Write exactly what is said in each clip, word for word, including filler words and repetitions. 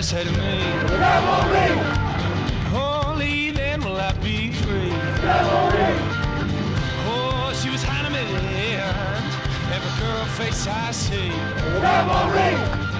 to say to me, Revelry! Only then will I be free. Revelry! Oh, she was handing me the hand, every girl face I see. Revelry!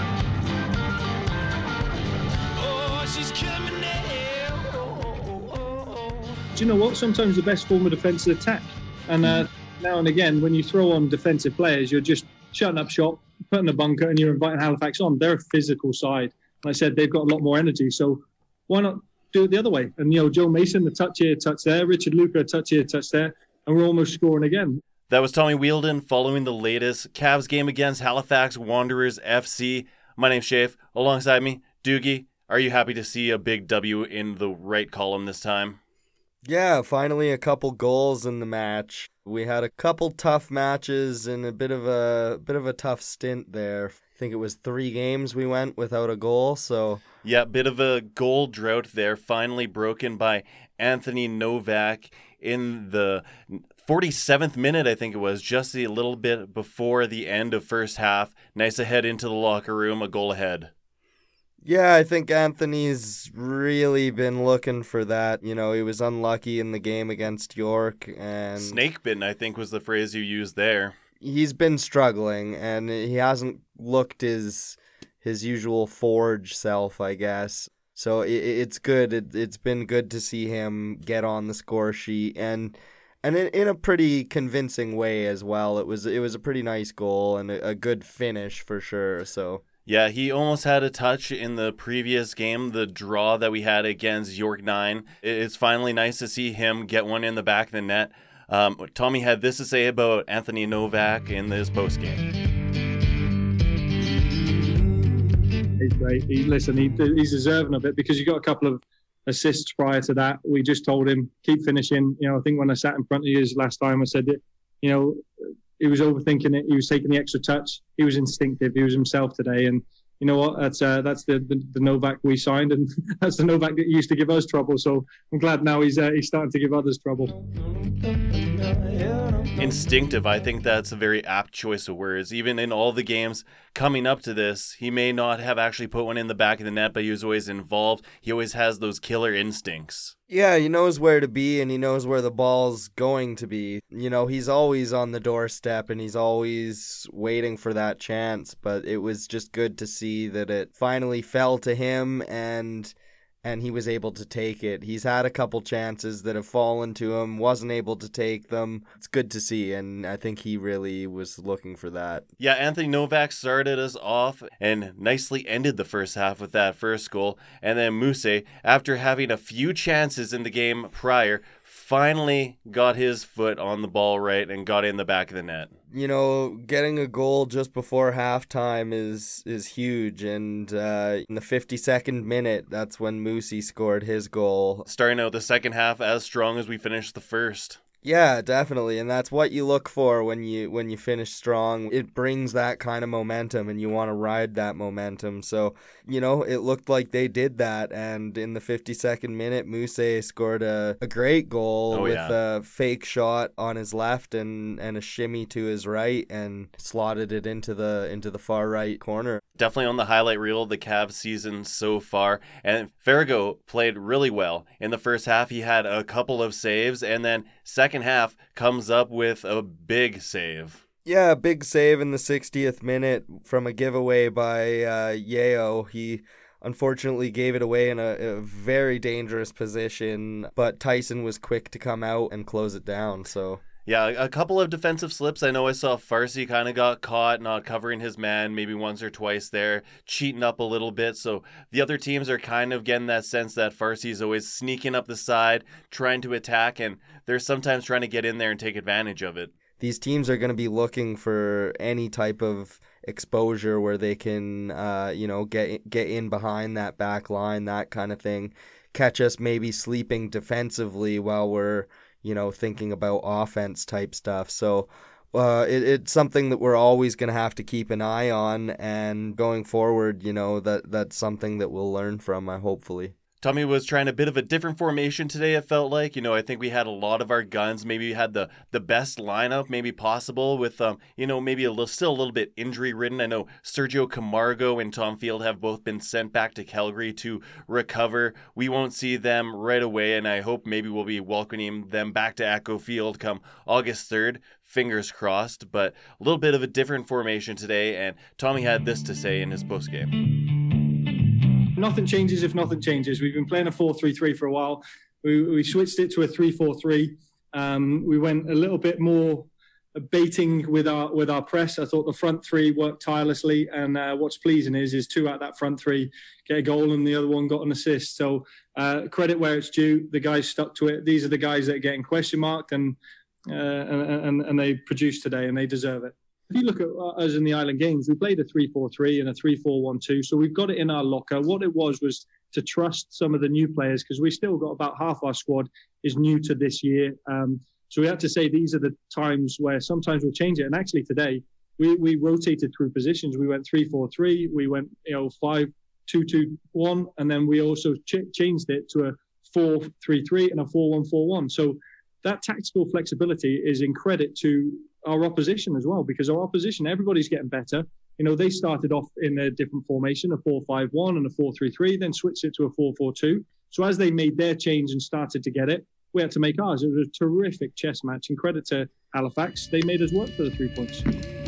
Oh, she's killing me now. Oh, oh, oh, oh. Do you know what? Sometimes the best form of defence is attack. And uh, now and again, when you throw on defensive players, you're just shutting up shop, putting a bunker, and you're inviting Halifax on. They're a physical side. Like I said, they've got a lot more energy. So why not do it the other way? And, you know, Joe Mason, the touch here, touch there. Richard Luca, a touch here, touch there. And we're almost scoring again. That was Tommy Wheeldon following the latest Cavs game against Halifax Wanderers F C. My name's Shafe. Alongside me, Doogie. Are you happy to see a big W in the right column this time? Yeah, finally a couple goals in the match. We had a couple tough matches and a bit of a bit of a tough stint there. I think it was three games we went without a goal, so... Yeah, bit of a goal drought there, finally broken by Anthony Novak in the forty-seventh minute, I think it was, just a little bit before the end of first half. Nice to head into the locker room, a goal ahead. Yeah, I think Anthony's really been looking for that. You know, he was unlucky in the game against York. And snake bitten, I think, was the phrase you used there. He's been struggling, and he hasn't looked his his usual forge self, I guess. So it, it's good. It, it's been good to see him get on the score sheet, and and in, in a pretty convincing way as well. It was it was a pretty nice goal and a, a good finish for sure. So. Yeah, he almost had a touch in the previous game, the draw that we had against York nine. It's finally nice to see him get one in the back of the net. Um, Tommy had this to say about Anthony Novak in this postgame. He's great. He, listen, he, he's deserving of it because you got a couple of assists prior to that. We just told him, keep finishing. You know, I think when I sat in front of you last time, I said that, you know, he was overthinking it. He was taking the extra touch. He was instinctive. He was himself today. And you know what? That's uh, that's the, the the Novak we signed, and that's the Novak that used to give us trouble. So I'm glad now he's uh, he's starting to give others trouble. Instinctive, I think that's a very apt choice of words. Even in all the games coming up to this, he may not have actually put one in the back of the net, but he was always involved. He always has those killer instincts. Yeah, he knows where to be, and he knows where the ball's going to be. You know, he's always on the doorstep, and he's always waiting for that chance, but it was just good to see that it finally fell to him, and and he was able to take it. He's had a couple chances that have fallen to him, wasn't able to take them. It's good to see, and I think he really was looking for that. Yeah, Anthony Novak started us off and nicely ended the first half with that first goal. And then Muse, after having a few chances in the game prior, finally got his foot on the ball right and got in the back of the net. You know, getting a goal just before halftime is is huge, and uh, in the fifty-second minute, that's when Moosey scored his goal. Starting out the second half as strong as we finished the first. Yeah, definitely, and that's what you look for when you when you finish strong. It brings that kind of momentum, and you want to ride that momentum. So, you know, it looked like they did that, and in the fifty-second minute, Muse scored a, a great goal oh, with yeah. a fake shot on his left and, and a shimmy to his right, and slotted it into the into the far right corner. Definitely on the highlight reel of the Cavs season so far. And Farrago played really well. In the first half, he had a couple of saves, and then second half comes up with a big save. Yeah, a big save in the sixtieth minute from a giveaway by uh, Yeo. He unfortunately gave it away in a, a very dangerous position, but Tyson was quick to come out and close it down, so... Yeah, a couple of defensive slips. I know I saw Farsi kind of got caught not covering his man maybe once or twice there, cheating up a little bit. So the other teams are kind of getting that sense that Farsi is always sneaking up the side, trying to attack, and they're sometimes trying to get in there and take advantage of it. These teams are going to be looking for any type of exposure where they can, uh, you know, get get in behind that back line, that kind of thing. Catch us maybe sleeping defensively while we're, you know, thinking about offense type stuff. So uh, it, it's something that we're always going to have to keep an eye on, and going forward, you know, that that's something that we'll learn from, uh, hopefully. Tommy was trying a bit of a different formation today, it felt like. You know, I think we had a lot of our guns. Maybe we had the, the best lineup maybe possible with, um, you know, maybe a little, still a little bit injury-ridden. I know Sergio Camargo and Tom Field have both been sent back to Calgary to recover. We won't see them right away, and I hope maybe we'll be welcoming them back to Echo Field come August third. Fingers crossed, but a little bit of a different formation today, and Tommy had this to say in his postgame. Nothing changes if nothing changes. We've been playing a four three three for a while. We, we switched it to a three four three. Um, we went a little bit more baiting with our with our press. I thought the front three worked tirelessly, and uh, what's pleasing is is two out of that front three get a goal, and the other one got an assist. So uh, credit where it's due. The guys stuck to it. These are the guys that are getting question marked, and uh, and and they produced today, and they deserve it. If you look at us in the Island Games, we played a three four three and a three four one two, so we've got it in our locker. What it was was to trust some of the new players, because we still got about half our squad is new to this year. Um, so we had to say these are the times where sometimes we'll change it. And actually today, we, we rotated through positions. We went three four three, we went you know five two two one, and then we also ch- changed it to a four three three and a four one four one. So that tactical flexibility is in credit to our opposition as well, because our opposition, everybody's getting better. You know, they started off in a different formation, a four five one and a four three three, then switched it to a four four two. So as they made their change and started to get it, we had to make ours. It was a terrific chess match, and credit to Halifax. They made us work for the three points.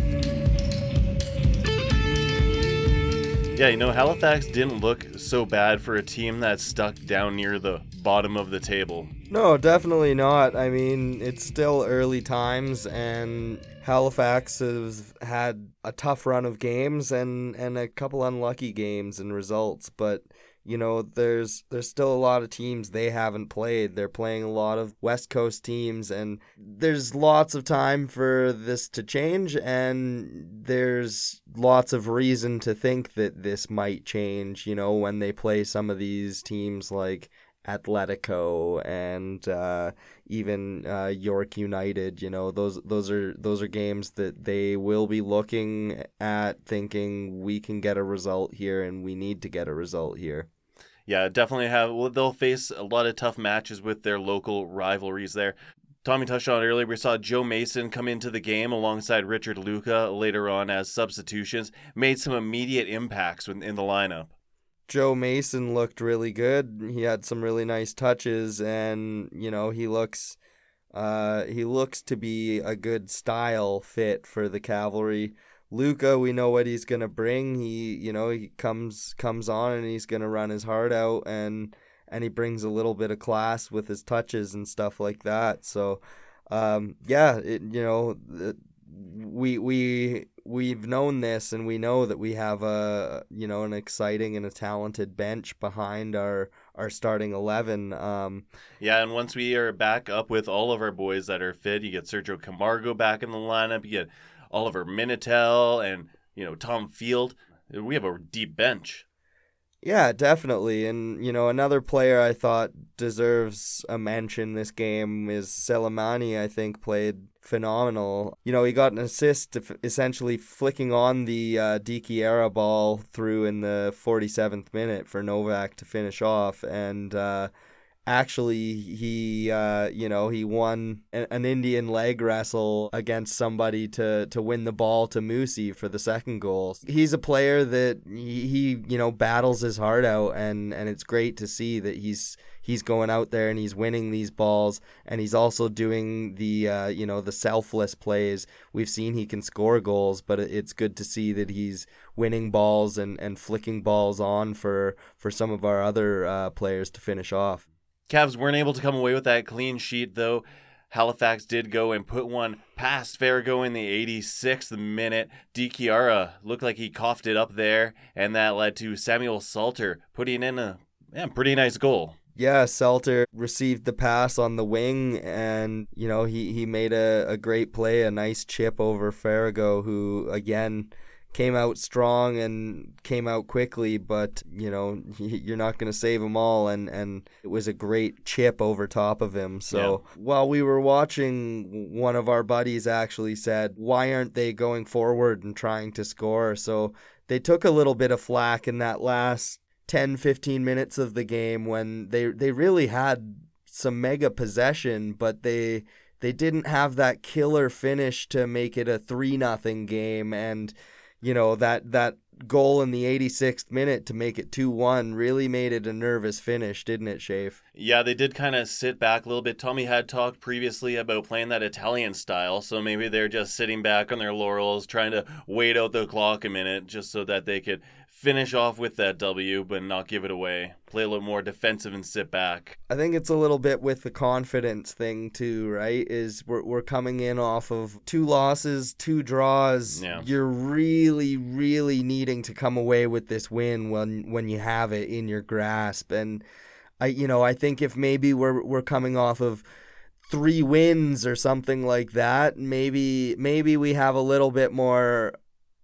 Yeah, you know, Halifax didn't look so bad for a team that's stuck down near the bottom of the table. No, definitely not. I mean, it's still early times, and Halifax has had a tough run of games and, and a couple unlucky games and results, but you know, there's there's still a lot of teams they haven't played. They're playing a lot of West Coast teams, and there's lots of time for this to change, and there's lots of reason to think that this might change, you know, when they play some of these teams like Atletico and uh, even uh, York United. You know, those those are those are games that they will be looking at thinking we can get a result here and we need to get a result here. Yeah, definitely have. Well, they'll face a lot of tough matches with their local rivalries there. Tommy touched on it earlier. We saw Joe Mason come into the game alongside Richard Luca later on as substitutions. Made some immediate impacts in the lineup. Joe Mason looked really good. He had some really nice touches, and you know he looks, uh, he looks to be a good style fit for the Cavalry. Luca, we know what he's gonna bring. He, you know, he comes comes on and he's gonna run his heart out, and and he brings a little bit of class with his touches and stuff like that. So, um, yeah, it, you know, we we we've known this, and we know that we have a you know an exciting and a talented bench behind our our starting eleven. Um, yeah, and once we are back up with all of our boys that are fit, you get Sergio Camargo back in the lineup. You get Oliver Minitel and, you know, Tom Field. We have a deep bench. Yeah, definitely. And, you know, another player I thought deserves a mention this game is Selemani. I think played phenomenal. You know, he got an assist essentially flicking on the uh, D Chiara ball through in the forty-seventh minute for Novak to finish off. And, uh, Actually, he, uh, you know, he won an Indian leg wrestle against somebody to, to win the ball to Musi for the second goal. He's a player that he, he, you know, battles his heart out, and, and it's great to see that he's he's going out there and he's winning these balls, and he's also doing the, uh, you know, the selfless plays. We've seen he can score goals, but it's good to see that he's winning balls and, and flicking balls on for, for some of our other uh, players to finish off. Cavs weren't able to come away with that clean sheet, though. Halifax did go and put one past Farrago in the eighty-sixth minute. D Chiara looked like he coughed it up there, and that led to Samuel Salter putting in a yeah, pretty nice goal. Yeah, Salter received the pass on the wing, and, you know, he, he made a, a great play, a nice chip over Farrago, who, again, came out strong and came out quickly, but, you know, you're not going to save them all, and, and it was a great chip over top of him. So yeah. While we were watching, one of our buddies actually said, why aren't they going forward and trying to score? So they took a little bit of flack in that last ten, fifteen minutes of the game when they they really had some mega possession, but they they didn't have that killer finish to make it a three nothing game. And, you know, that that goal in the eighty-sixth minute to make it two one really made it a nervous finish, didn't it, Shafe? Yeah, they did kind of sit back a little bit. Tommy had talked previously about playing that Italian style, so maybe they're just sitting back on their laurels, trying to wait out the clock a minute just so that they could finish off with that W, but not give it away. Play a little more defensive and sit back. I think it's a little bit with the confidence thing too, right? Is we're we're coming in off of two losses, two draws. Yeah. You're really, really needing to come away with this win when when you have it in your grasp. And I, you know, I think if maybe we're we're coming off of three wins or something like that, maybe maybe we have a little bit more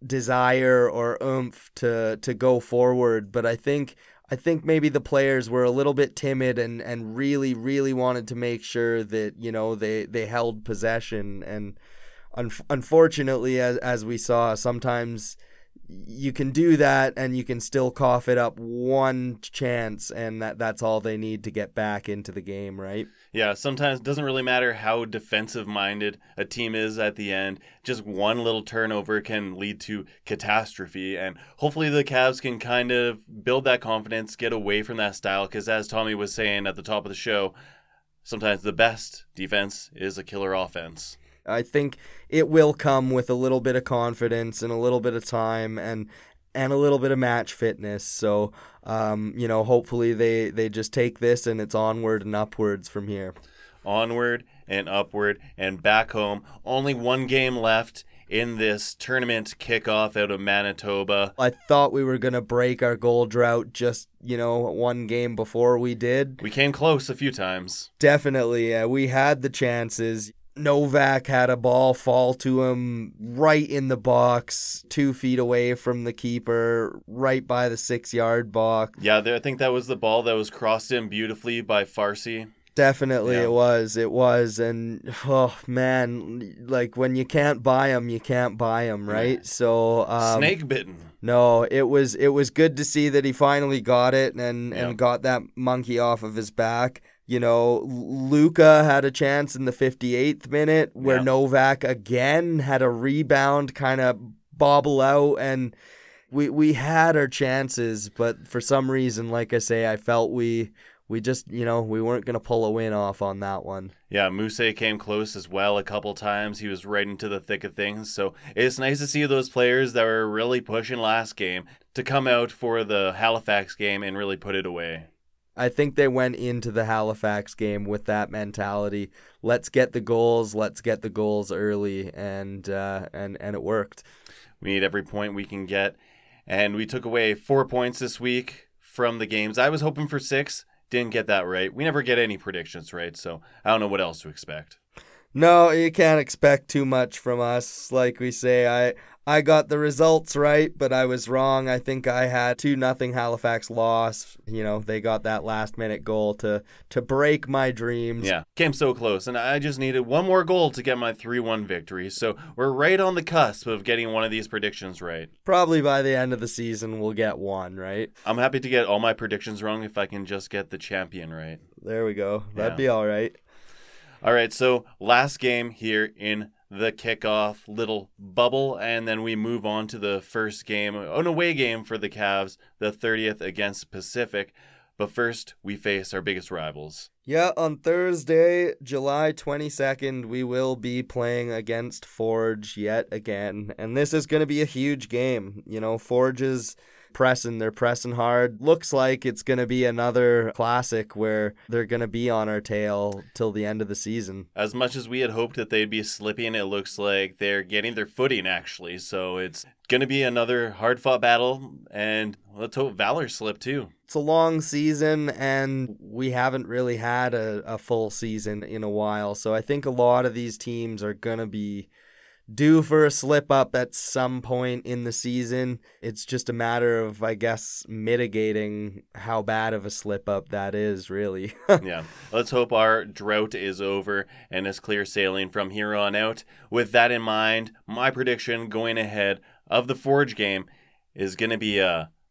desire or oomph to to go forward. But I think I think maybe the players were a little bit timid and, and really, really wanted to make sure that, you know, they, they held possession. And un- unfortunately, as as we saw, sometimes you can do that and you can still cough it up one chance, and that, that's all they need to get back into the game, right? Yeah, sometimes it doesn't really matter how defensive-minded a team is at the end. Just one little turnover can lead to catastrophe, and hopefully the Cavs can kind of build that confidence, get away from that style, because as Tommy was saying at the top of the show, sometimes the best defense is a killer offense. I think it will come with a little bit of confidence and a little bit of time and and a little bit of match fitness. So, um, you know, hopefully they, they just take this and it's onward and upwards from here. Onward and upward and back home. Only one game left in this tournament kickoff out of Manitoba. I thought we were going to break our goal drought just, you know, one game before we did. We came close a few times. Definitely. Yeah, we had the chances. Novak had a ball fall to him right in the box, two feet away from the keeper, right by the six-yard box. Yeah, there, I think that was the ball that was crossed in beautifully by Farsi. Definitely Yeah. it was. It was. And, oh, man, like, when you can't buy them, you can't buy them, right? Yeah. So um, Snake bitten. No, it was it was good to see that he finally got it and, Yeah. and got that monkey off of his back. You know, Luka had a chance in the fifty-eighth minute where Yeah. Novak again had a rebound kind of bobble out, and we we had our chances, but for some reason, like I say, I felt we we just, you know, we weren't going to pull a win off on that one. Yeah, Mousse came close as well a couple times. He was right into the thick of things. So it's nice to see those players that were really pushing last game to come out for the Halifax game and really put it away. I think they went into the Halifax game with that mentality. Let's get the goals. Let's get the goals early, and uh, and and it worked. We need every point we can get, and we took away four points this week from the games. I was hoping for six, didn't get that right. We never get any predictions right, so I don't know what else to expect. No, you can't expect too much from us. Like we say, I I got the results right, but I was wrong. I think I had two nothing Halifax loss. You know, they got that last minute goal to to break my dreams. Yeah, came so close, and I just needed one more goal to get my three one victory. So we're right on the cusp of getting one of these predictions right. Probably by the end of the season we'll get one, right? I'm happy to get all my predictions wrong if I can just get the champion right. There we go. That'd Yeah. be all right. All right, so last game here in the kickoff little bubble, and then we move on to the first game, an away game for the Cavs, the thirtieth against Pacific. But first, we face our biggest rivals. Yeah, on Thursday, July twenty-second, we will be playing against Forge yet again. And this is going to be a huge game. You know, Forge is pressing. They're pressing hard. Looks like it's going to be another classic where they're going to be on our tail till the end of the season. As much as we had hoped that they'd be slipping, it looks like they're getting their footing, actually. So it's going to be another hard-fought battle, and let's hope Valor slip, too. It's a long season, and we haven't really had a, a full season in a while. So I think a lot of these teams are going to be due for a slip up at some point in the season. It's just a matter of, I guess, mitigating how bad of a slip up that is, really. Yeah, let's hope our drought is over and is clear sailing from here on out. With that in mind, my prediction going ahead of the Forge game is going to be a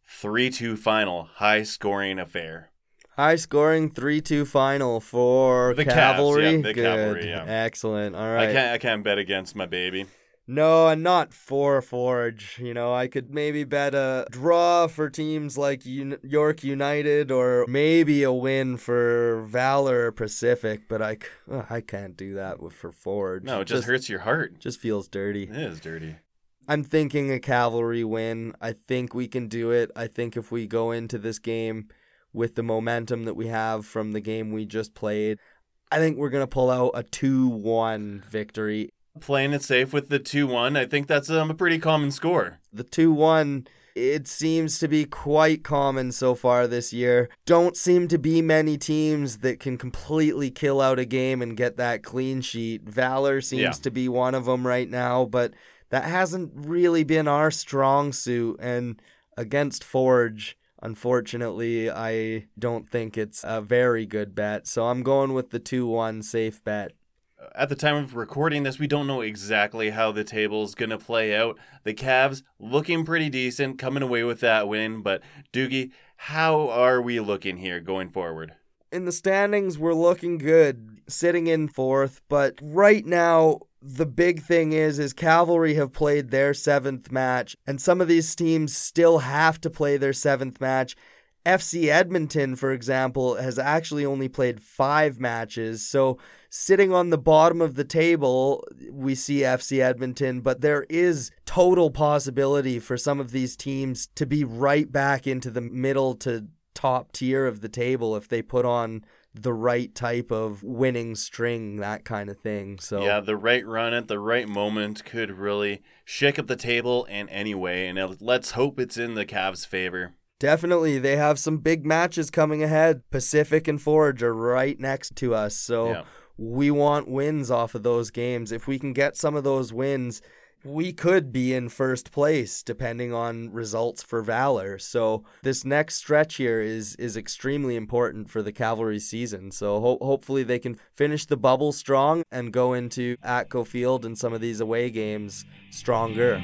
three two final, high-scoring affair. High-scoring three two final for The Cavs, Cavalry. yeah, the Good. Cavalry, yeah. Excellent. All right. I can't I can't bet against my baby. No, and not for Forge. You know, I could maybe bet a draw for teams like Un- York United or maybe a win for Valor Pacific, but I, c- oh, I can't do that with, for Forge. No, it just, just hurts your heart. Just feels dirty. It is dirty. I'm thinking a Cavalry win. I think we can do it. I think if we go into this game with the momentum that we have from the game we just played, I think we're going to pull out a two one victory. Playing it safe with the two one, I think that's um, a pretty common score. The two one, it seems to be quite common so far this year. Don't seem to be many teams that can completely kill out a game and get that clean sheet. Valor seems Yeah. to be one of them right now, but that hasn't really been our strong suit. And against Forge, unfortunately, I don't think it's a very good bet. So I'm going with the two one safe bet. At the time of recording this, we don't know exactly how the table's going to play out. The Cavs looking pretty decent, coming away with that win. But, Doogie, how are we looking here going forward? In the standings, we're looking good, sitting in fourth. But right now, the big thing is, is Cavalry have played their seventh match. And some of these teams still have to play their seventh match. F C Edmonton, for example, has actually only played five matches. So sitting on the bottom of the table, we see F C Edmonton, but there is total possibility for some of these teams to be right back into the middle to top tier of the table if they put on the right type of winning string, that kind of thing. So yeah, the right run at the right moment could really shake up the table in any way, and let's hope it's in the Cavs' favor. Definitely, they have some big matches coming ahead. Pacific and Forge are right next to us, so Yeah. we want wins off of those games. If we can get some of those wins, we could be in first place, depending on results for Valor. So this next stretch here is is extremely important for the Cavalry season. So ho- hopefully they can finish the bubble strong and go into Atco Field and some of these away games stronger.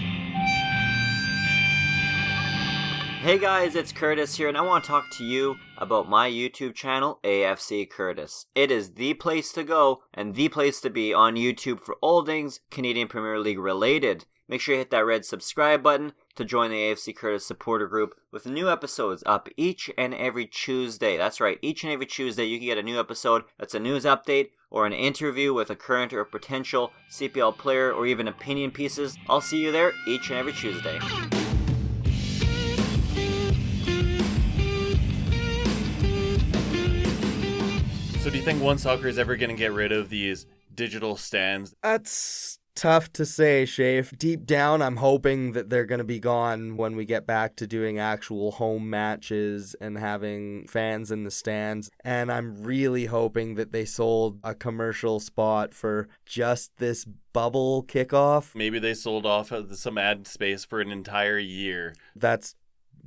Hey guys, it's Curtis here, and I want to talk to you about my YouTube channel, A F C Curtis. It is the place to go and the place to be on YouTube for all things Canadian Premier League related. Make sure you hit that red subscribe button to join the A F C Curtis supporter group with new episodes up each and every Tuesday. That's right, each and every Tuesday you can get a new episode that's a news update or an interview with a current or potential C P L player or even opinion pieces. I'll see you there each and every Tuesday. So do you think One Soccer is ever going to get rid of these digital stands? That's tough to say, Shafe. Deep down, I'm hoping that they're going to be gone when we get back to doing actual home matches and having fans in the stands. And I'm really hoping that they sold a commercial spot for just this bubble kickoff. Maybe they sold off some ad space for an entire year. That's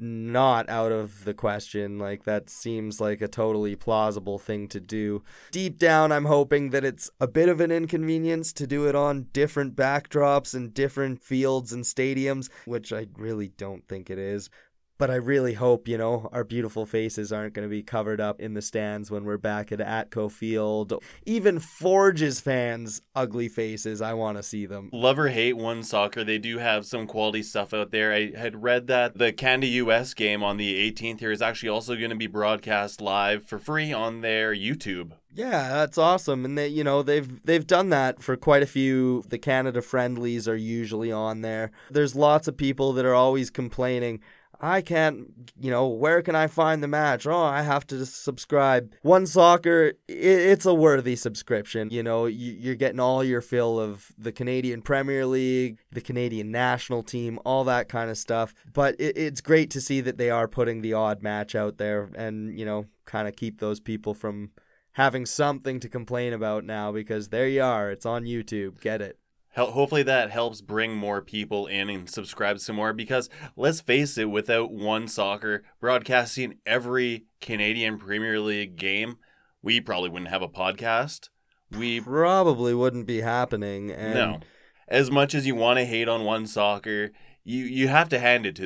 not out of the question. Like, that seems like a totally plausible thing to do. Deep down, I'm hoping that it's a bit of an inconvenience to do it on different backdrops and different fields and stadiums, which I really don't think it is. But I really hope, you know, our beautiful faces aren't going to be covered up in the stands when we're back at Atco Field. Even Forge's fans' ugly faces, I want to see them. Love or hate One Soccer, they do have some quality stuff out there. I had read that the Canada U S game on the eighteenth here is actually also going to be broadcast live for free on their YouTube. Yeah, that's awesome. And they, you know, they've they've done that for quite a few. The Canada friendlies are usually on there. There's lots of people that are always complaining, I can't, you know, where can I find the match? Oh, I have to subscribe. One Soccer, it's a worthy subscription. You know, you're getting all your fill of the Canadian Premier League, the Canadian national team, all that kind of stuff. But it's great to see that they are putting the odd match out there and, you know, kind of keep those people from having something to complain about now, because there you are. It's on YouTube. Get it. Hopefully that helps bring more people in and subscribe some more, because let's face it, without One Soccer broadcasting every Canadian Premier League game, we probably wouldn't have a podcast. We probably wouldn't be happening. And no. As much as you want to hate on One Soccer, you, you have to hand it to them.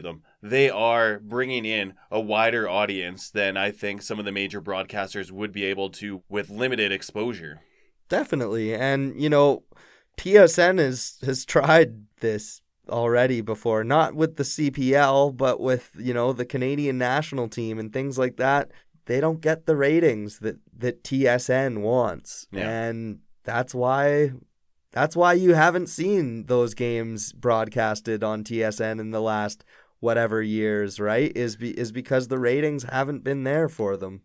they are bringing in a wider audience than I think some of the major broadcasters would be able to with limited exposure. Definitely. And, you know, T S N has, has tried this already before, not with the C P L, but with, you know, the Canadian national team and things like that. They don't get the ratings that, that T S N wants. Yeah. And that's why that's why you haven't seen those games broadcasted on T S N in the last whatever years, right? Is be, is because the ratings haven't been there for them.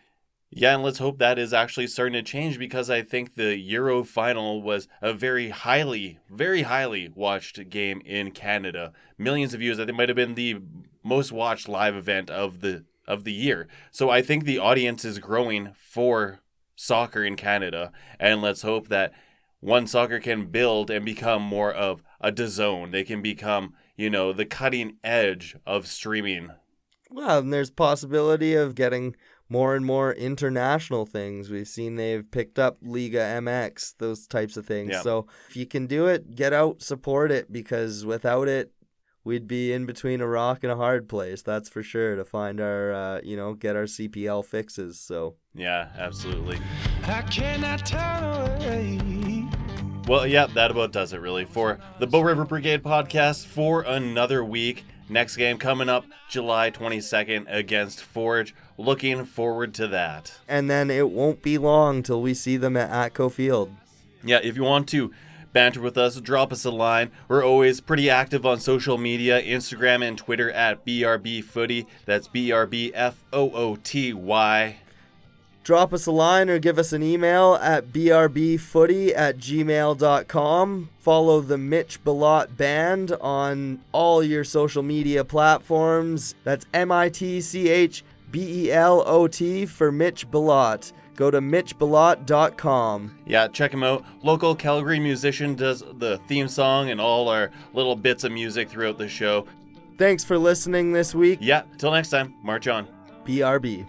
Yeah, and let's hope that is actually starting to change, because I think the Euro final was a very highly, very highly watched game in Canada. Millions of views. I think it might have been the most watched live event of the of the year. So I think the audience is growing for soccer in Canada, and let's hope that One Soccer can build and become more of a DAZN. They can become, you know, the cutting edge of streaming. Well, and there's possibility of getting more and more international things. We've seen they've picked up Liga M X, those types of things. Yeah. So if you can do it, get out, support it, because without it, we'd be in between a rock and a hard place. That's for sure, to find our, uh, you know, get our C P L fixes. So Yeah, absolutely. I cannot turn away. Well, yeah, that about does it really for the Bow River Brigade podcast for another week. Next game coming up July twenty-second against Forge. Looking forward to that. And then it won't be long till we see them at Atco Field. Yeah, if you want to banter with us, drop us a line. We're always pretty active on social media, Instagram and Twitter at B R B Footy. That's B R B F O O T Y. Drop us a line or give us an email at b r b footy at gmail dot com. Follow the Mitch Belot Band on all your social media platforms. That's M I T C H B E L O T for Mitch Belot. Go to mitch belot dot com. Yeah, check him out. Local Calgary musician, does the theme song and all our little bits of music throughout the show. Thanks for listening this week. Yeah, till next time, march on. B R B.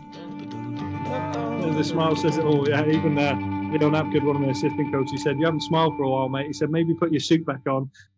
The smile says it all. Yeah, even uh, Leon Apgood, one of my assistant coaches, he said, "You haven't smiled for a while, mate." He said, "Maybe put your suit back on."